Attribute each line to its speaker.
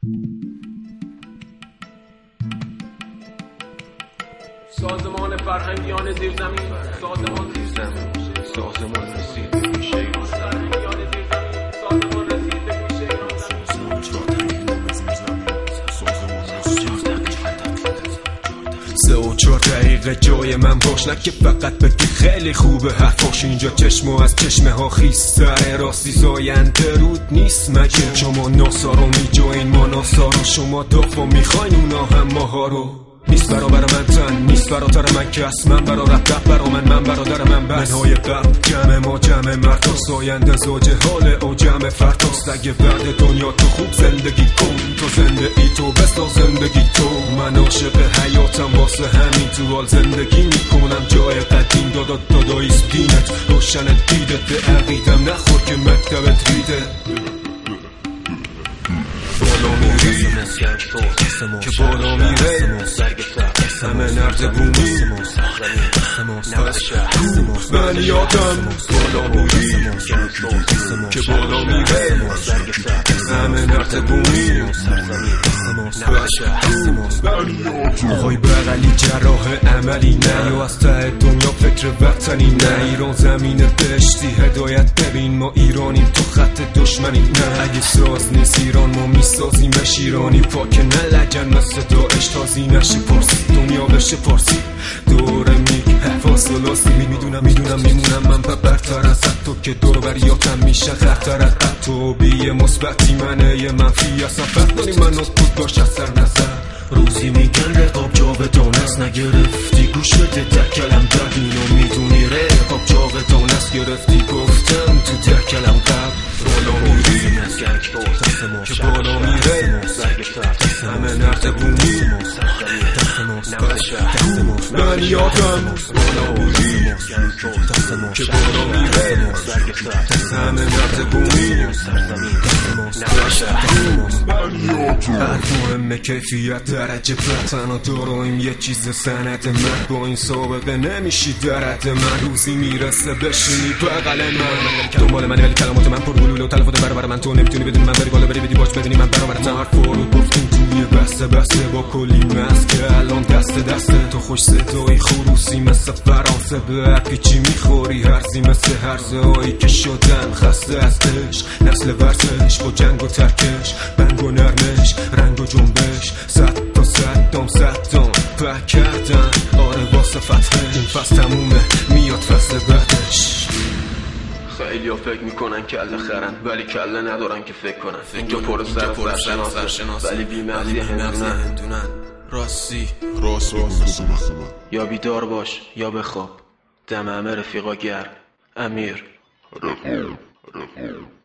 Speaker 1: سازمان فرهنگیان زیرزمین، سازمان زیرزمین، سازمان رسید به گوشه ایران، فرهنگیان زیرزمین، سازمان رسید به گوشه ایران. 3 و 4 دقیقه جای من باش، نه که فقط بگی خیلی خوبه حرفاش. اینجا چشم از چشمه ها خیستره، راستی زاینده رود نیست مگه؟ شما ناسا رو میجوین ما ناسا رو، شما دافا میخواین اونا هم ماها رو. نیست برابر من تن، نیست براتر من کس، من برا رب برا من برادر من بس. منهای قبل جمع ما جمع مرداست، آینده زوج حال او جمع فرداست. اگه بعد دنیا تو خوب زندگی کن، تو زنده ای تو بسا زندگی تو. من عاشق حیاتم واسه همین تو حال زندگی میکنم، جای قدیم داداییست دینت روشن دیدت. به عقیدم نخور که مکتبت ریده. بالا میری که بالا میره همه نرد بومی من یادم. بالا میری که بالا میره همه نرد بومی آقای بغلی جراح عملی نه، یا از ته دنیا فکر وطنی نه. ایران زمین دشتی هدایت ببین، ما ایرانیم تو خط دشمنی نه. اگه ساز نیست ایران ما میسازیمش ایرانی، پاک نه لگن مثل داعش تازی نشه پارسی، دنیا بشه پارسی. دوره میگ حفاظ و لاستی میدونم میمونم من برتر از تو، که دور بریاتم میشه خطر از تو. بیه مثبتی منه یه منفی اصلا فرق کنی من از بود باش از سر نظر. روزی میگن رقاب جاودان است، نگرفتی گوش بده در کلم در اینو میدونی رقاب جاودان است. گرفتی گفتم تو در کلم قبل. بالا میری که بالا میره همه نرد بومی من یادم. بالا میری که بالا میره همه نرد بومی حرف مهمه کیفیت درجه پر، تنها داراییم یه چیز سند من. با این سابقه نمیشی درد من، روزی میرسه بشینی بغل من. دنبال منی ولی کلمات من پر گلوله و تلفات برابر من. تو نمیتونی بدونی من بری بالا بری بدی باش بدونی من برابرم. ما حرف رو گفتیم توی بسته با کلی مست که الان دسته تو خوش صدایی خروسی مثل فرانسه. به هر پیچی میخوری هرزی مثل هرزه هایی که شدن خسته از عشق. نسل ورزش با جنگ و ترکش، بنگ و نرمش رنگ و جنبش. 100 تا 100 دام پک کردن آره واسه فتحه. این فصل تمومه میاد فصل بعدش. خیلی ها فکر میکنن کله خرن ولی کله ندارن که فکر کنن. اینجا پر سرشناس ولی بیمغزی هندونن. راستی یا بیدار باش یا بخواب، دم همه رفیقا گرم. امیر